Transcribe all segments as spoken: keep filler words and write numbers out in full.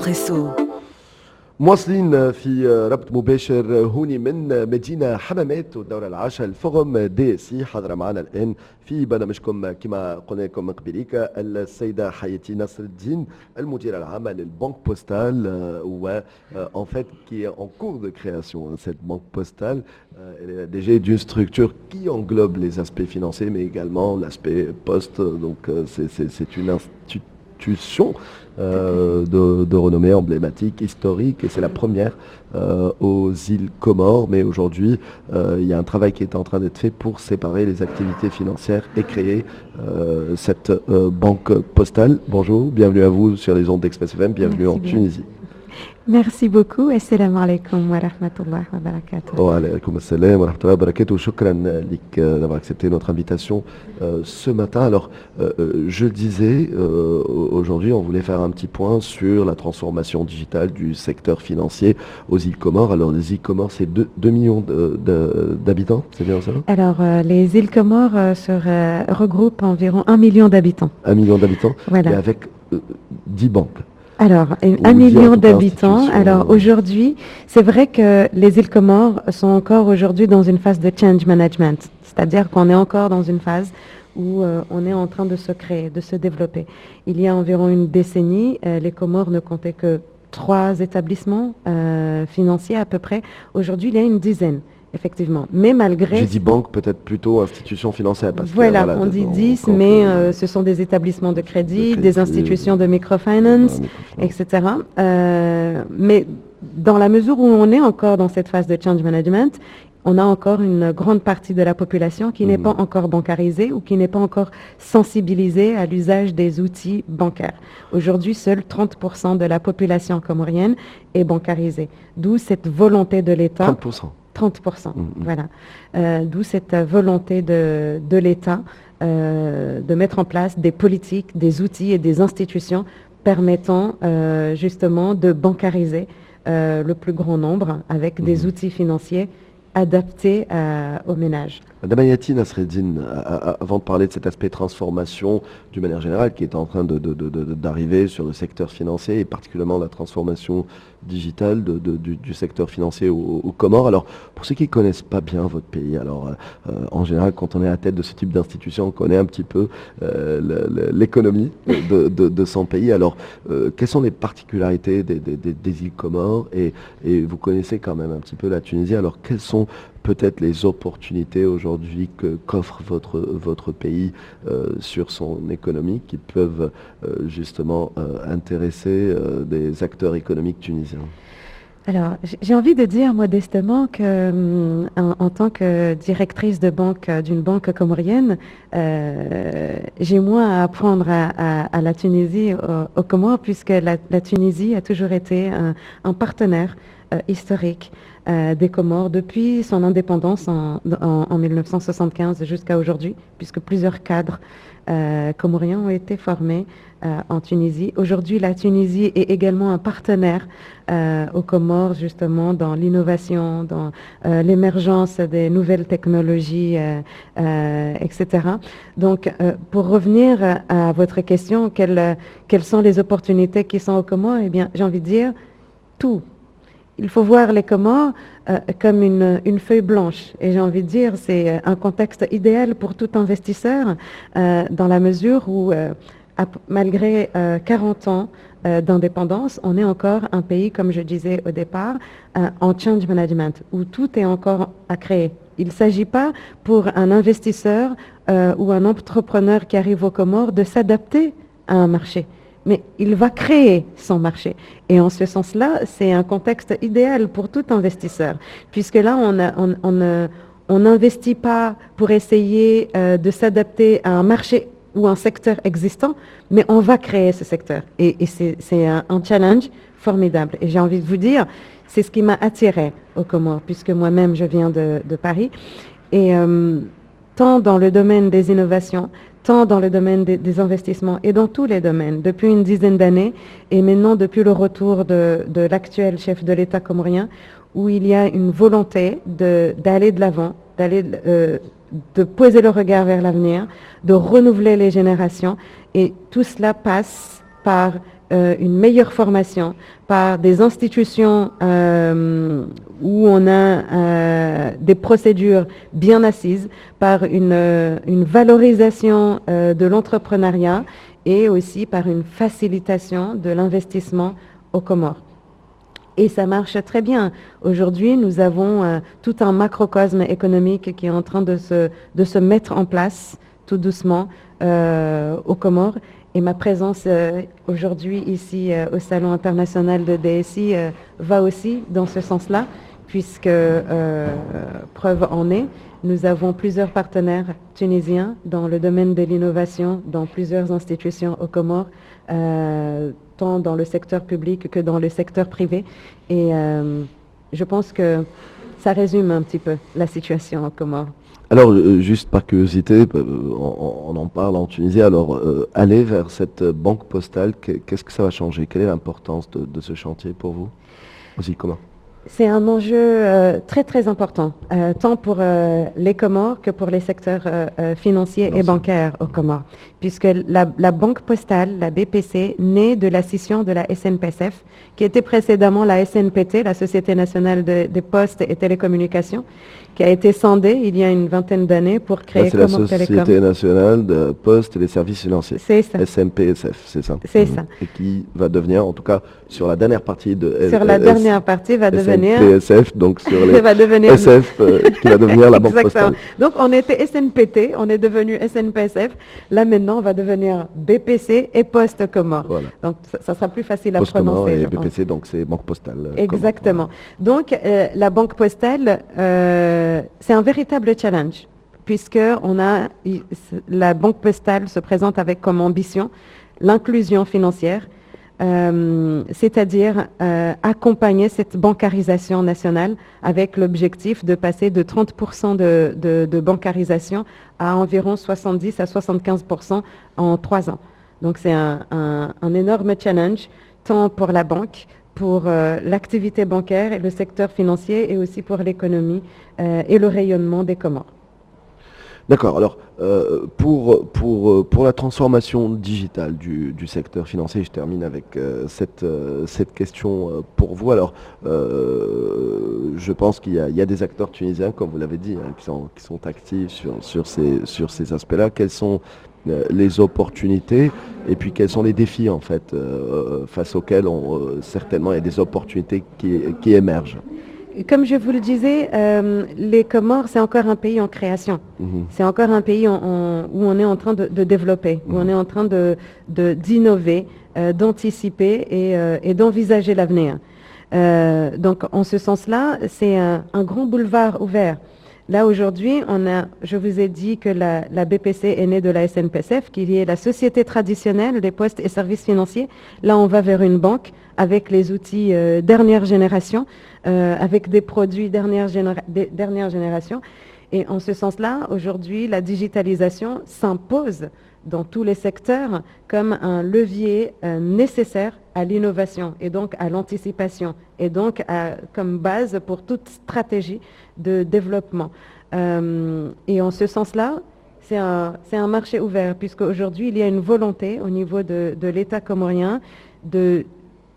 إسبريسو. مواصلين في ربط مباشر هوني من مدينة حمامات والدورة العاشرة الفورم دي سي. حاضرة معنا الآن في برنامجكم كما قلنا لكم من قبليك السيدة حياتي نصر الدين المديرة العامة للبنك بوستال و en fait qui est en cours de création. Cette banque postale elle est D G d'une structure qui englobe les aspects financiers mais également l'aspect poste. Donc c'est, c'est, c'est une institution Euh, de, de renommée emblématique, historique, et c'est la première euh, aux îles Comores. Mais aujourd'hui, euh, il y a un travail qui est en train d'être fait pour séparer les activités financières et créer euh, cette euh, banque postale. Bonjour, bienvenue à vous sur les ondes d'Express F M, bienvenue Merci en bien. Tunisie. Merci beaucoup. Assalamu alaikum wa rahmatullahi wa barakatuh. Wa alaykoum assalam wa rahmatullahi wa barakatuh. Shukran lik d'avoir accepté notre invitation euh, ce matin. Alors, euh, je le disais, euh, aujourd'hui, on voulait faire un petit point sur la transformation digitale du secteur financier aux îles Comores. Alors, les îles Comores, c'est deux millions de, de, d'habitants, c'est bien ça? Alors, euh, les îles Comores euh, se euh, regroupent environ un million d'habitants. Un million d'habitants, voilà. Et avec euh, dix banques. Alors, un million d'habitants. Alors aujourd'hui, c'est vrai que les îles Comores sont encore aujourd'hui dans une phase de change management. C'est-à-dire qu'on est encore dans une phase où euh, on est en train de se créer, de se développer. Il y a environ une décennie, euh, les Comores ne comptaient que trois établissements euh, financiers à peu près. Aujourd'hui, il y a une dizaine. Effectivement, mais malgré... J'ai dit banque, peut-être plutôt institution financière. Parce voilà, que, voilà, on dit on, dix, on, mais on, euh, ce sont des établissements de crédit, de crédit des institutions de microfinance, et cetera. Euh, mais dans la mesure où on est encore dans cette phase de change management, on a encore une grande partie de la population qui mmh. n'est pas encore bancarisée ou qui n'est pas encore sensibilisée à l'usage des outils bancaires. Aujourd'hui, seul trente pour cent de la population comorienne est bancarisée, d'où cette volonté de l'État... trente pour cent trente pour cent, mmh. voilà. Euh, d'où cette volonté de, de l'État euh, de mettre en place des politiques, des outils et des institutions permettant euh, justement de bancariser euh, le plus grand nombre avec mmh. des outils financiers adaptés euh, aux ménages. Madame Hayati Nasreddine, avant de parler de cet aspect transformation d'une manière générale qui est en train de, de, de, de, d'arriver sur le secteur financier et particulièrement la transformation digitale de, de, du, du secteur financier aux, aux Comores. Alors, pour ceux qui ne connaissent pas bien votre pays, alors euh, en général, quand on est à la tête de ce type d'institution, on connaît un petit peu euh, le, le, l'économie de, de, de son pays. Alors, euh, quelles sont les particularités des, des, des, des îles Comores et, et vous connaissez quand même un petit peu la Tunisie. Alors, quelles sont peut-être les opportunités aujourd'hui que, qu'offre votre, votre pays euh, sur son économie qui peuvent euh, justement euh, intéresser euh, des acteurs économiques tunisiens? Alors, j'ai envie de dire modestement que, en, en tant que directrice de banque d'une banque comorienne, euh, j'ai moins à apprendre à, à, à la Tunisie, aux, aux Comores, puisque la, la Tunisie a toujours été un, un partenaire euh, historique Euh, des Comores depuis son indépendance en, en, en mille neuf cent soixante-quinze jusqu'à aujourd'hui, puisque plusieurs cadres euh, comoriens ont été formés euh, en Tunisie. Aujourd'hui, la Tunisie est également un partenaire euh, aux Comores, justement, dans l'innovation, dans euh, l'émergence des nouvelles technologies, euh, euh, et cetera. Donc, euh, pour revenir à, à votre question, quelles, quelles sont les opportunités qui sont aux Comores? Eh bien, j'ai envie de dire tout. Il faut voir les Comores euh, comme une, une feuille blanche. Et j'ai envie de dire, c'est un contexte idéal pour tout investisseur euh, dans la mesure où, euh, à, malgré euh, quarante ans euh, d'indépendance, on est encore un pays, comme je disais au départ, euh, en change management, où tout est encore à créer. Il ne s'agit pas pour un investisseur euh, ou un entrepreneur qui arrive aux Comores de s'adapter à un marché, mais il va créer son marché. Et en ce sens-là, c'est un contexte idéal pour tout investisseur, puisque là, on a, on, on, on n'investit pas pour essayer euh, de s'adapter à un marché ou un secteur existant, mais on va créer ce secteur. Et, et c'est, c'est un, un challenge formidable. Et j'ai envie de vous dire, c'est ce qui m'a attirée aux Comores, puisque moi-même, je viens de, de Paris. Et euh, tant dans le domaine des innovations, tant dans le domaine des, des investissements et dans tous les domaines, depuis une dizaine d'années, et maintenant depuis le retour de, de l'actuel chef de l'État comorien, où il y a une volonté de, d'aller de l'avant, d'aller, euh, de poser le regard vers l'avenir, de renouveler les générations, et tout cela passe par euh, une meilleure formation, par des institutions euh, où on a euh, des procédures bien assises, par une, euh, une valorisation euh, de l'entrepreneuriat et aussi par une facilitation de l'investissement aux Comores. Et ça marche très bien. Aujourd'hui, nous avons euh, tout un macrocosme économique qui est en train de se, de se mettre en place tout doucement euh, aux Comores. Et ma présence euh, aujourd'hui ici euh, au Salon international de D S I euh, va aussi dans ce sens-là, puisque, euh, preuve en est, nous avons plusieurs partenaires tunisiens dans le domaine de l'innovation, dans plusieurs institutions aux Comores, euh, tant dans le secteur public que dans le secteur privé. Et euh, je pense que ça résume un petit peu la situation aux Comores. Alors, euh, juste par curiosité, euh, on, on en parle en Tunisie, alors euh, aller vers cette banque postale, qu'est-ce que ça va changer? Quelle est l'importance de, de ce chantier pour vous aussi, comment? C'est un enjeu euh, très très important, euh, tant pour euh, les Comores que pour les secteurs euh, euh, financiers Financier. et bancaires aux Comores, puisque la, la banque postale, la B P C, naît de la scission de la S N P S F, qui était précédemment la S N P T, la Société nationale de- des postes et télécommunications, qui a été scindée il y a une vingtaine d'années pour créer Là, c'est la Comores Télécom. Société nationale de postes et des services financiers, C'est ça. S M P S F, c'est ça? C'est Mhm. ça. Et qui va devenir, en tout cas, sur la dernière partie de Sur la S- dernière partie, va devenir... S M P S F, donc sur les va devenir S F, euh, qui va devenir la banque Exactement. postale. Donc, on était S N P T, on est devenu S N P S F. Là, maintenant, on va devenir B P C et Poste Comores. Voilà. Donc, ça, ça sera plus facile à Poste Comores prononcer. et je B P C, pense. donc c'est banque postale. euh, Exactement. Donc, euh, la banque postale, euh, c'est un véritable challenge, puisque on a, il- la banque postale se présente avec comme ambition l'inclusion financière, euh, c'est-à-dire euh, accompagner cette bancarisation nationale avec l'objectif de passer de trente pour cent de, de- de bancarisation à environ soixante-dix à soixante-quinze pour cent en trois ans. Donc c'est un, un- un énorme challenge, tant pour la banque, pour euh, l'activité bancaire et le secteur financier, et aussi pour l'économie euh, et le rayonnement des Comores. D'accord. Alors, euh, pour, pour, euh, pour la transformation digitale du, du secteur financier, je termine avec euh, cette, euh, cette question euh, pour vous. Alors, euh, je pense qu'il y a, il y a des acteurs tunisiens, comme vous l'avez dit, hein, qui sont, qui sont actifs sur, sur ces, sur ces aspects-là. Quelles sont euh, les opportunités et puis quels sont les défis, en fait, euh, face auxquels on, euh, certainement il y a des opportunités qui, qui émergent? Comme je vous le disais, euh, les Comores, c'est encore un pays en création. Mhm. C'est encore un pays en- en- où on est en train de, de développer, où on est en train de, de- d'innover, euh, d'anticiper et, euh, et d'envisager l'avenir. Euh, donc, en ce sens-là, c'est un, un grand boulevard ouvert. Là, aujourd'hui, on a, je vous ai dit que la, la B P C est née de la S N P S F, qui est la société traditionnelle des postes et services financiers. Là, on va vers une banque avec les outils euh, dernière génération, euh, avec des produits dernière, généra- des- dernière génération. Et en ce sens-là, aujourd'hui, la digitalisation s'impose dans tous les secteurs comme un levier euh, nécessaire à l'innovation et donc à l'anticipation et donc à- comme base pour toute stratégie de développement. Euh, et en ce sens-là, c'est un, c'est un marché ouvert, puisque aujourd'hui il y a une volonté au niveau de, de l'État comorien de,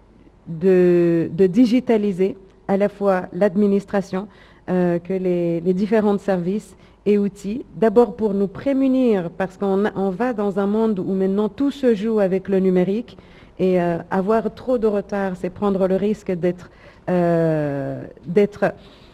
de, de digitaliser à la fois l'administration, euh, que les, les différents services et outils, d'abord pour nous prémunir, parce qu'on a- on va dans un monde où maintenant tout se joue avec le numérique, et euh, avoir trop de retard, c'est prendre le risque d'être, euh, d'être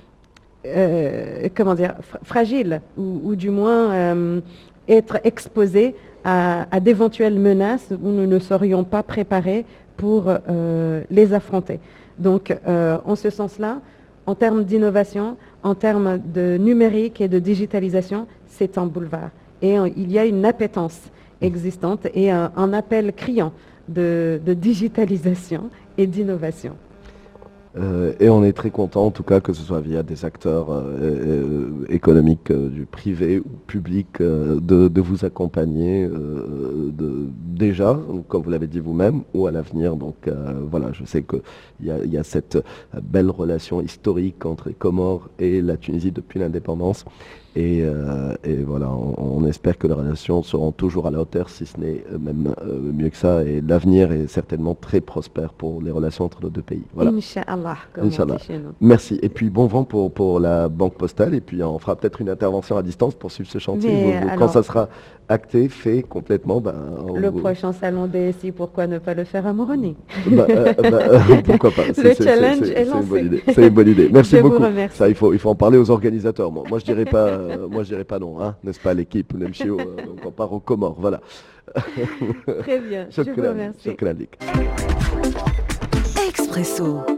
euh, comment dire, fra- fragile, ou, ou du moins euh, être exposé à, à d'éventuelles menaces où nous ne serions pas préparés pour euh, les affronter. Donc, euh, en ce sens-là, en termes d'innovation, en termes de numérique et de digitalisation, c'est un boulevard. Et euh, il y a une appétence existante et un, un appel criant de, de digitalisation et d'innovation. Euh, et on est très content, en tout cas, que ce soit via des acteurs euh, euh, économiques euh, du privé ou public, euh, de, de vous accompagner euh, de, déjà, comme vous l'avez dit vous-même, ou à l'avenir. Donc euh, voilà, je sais qu'il y a, il y a cette belle relation historique entre les Comores et la Tunisie depuis l'indépendance. Et, euh, et voilà, on, on espère que les relations seront toujours à la hauteur, si ce n'est euh, même euh, mieux que ça. Et l'avenir est certainement très prospère pour les relations entre nos deux pays. Voilà. Inch'Allah, comme on Inch'Allah. dit chez nous. Merci. Et puis bon vent pour, pour la Banque Postale. Et puis on fera peut-être une intervention à distance pour suivre ce chantier. Mais Vous- vous- quand alors- ça sera acté, fait complètement, ben, on Le vous- prochain salon D S I, pourquoi ne pas le faire à Moroni? bah, euh, bah, euh, pourquoi pas. C'est- Le c'est- c'est- challenge c'est- est c'est une bonne lancé. idée. C'est une bonne idée. Merci Je vous beaucoup. remercie. Ça, il faut, il faut en parler aux organisateurs. Moi, moi je dirais pas, euh, moi je dirais pas non, hein, n'est-ce pas l'équipe, Nemchio, euh, donc on part aux Comores, voilà. Très bien, je vous Shukran, remercie. shukran lik. Expresso.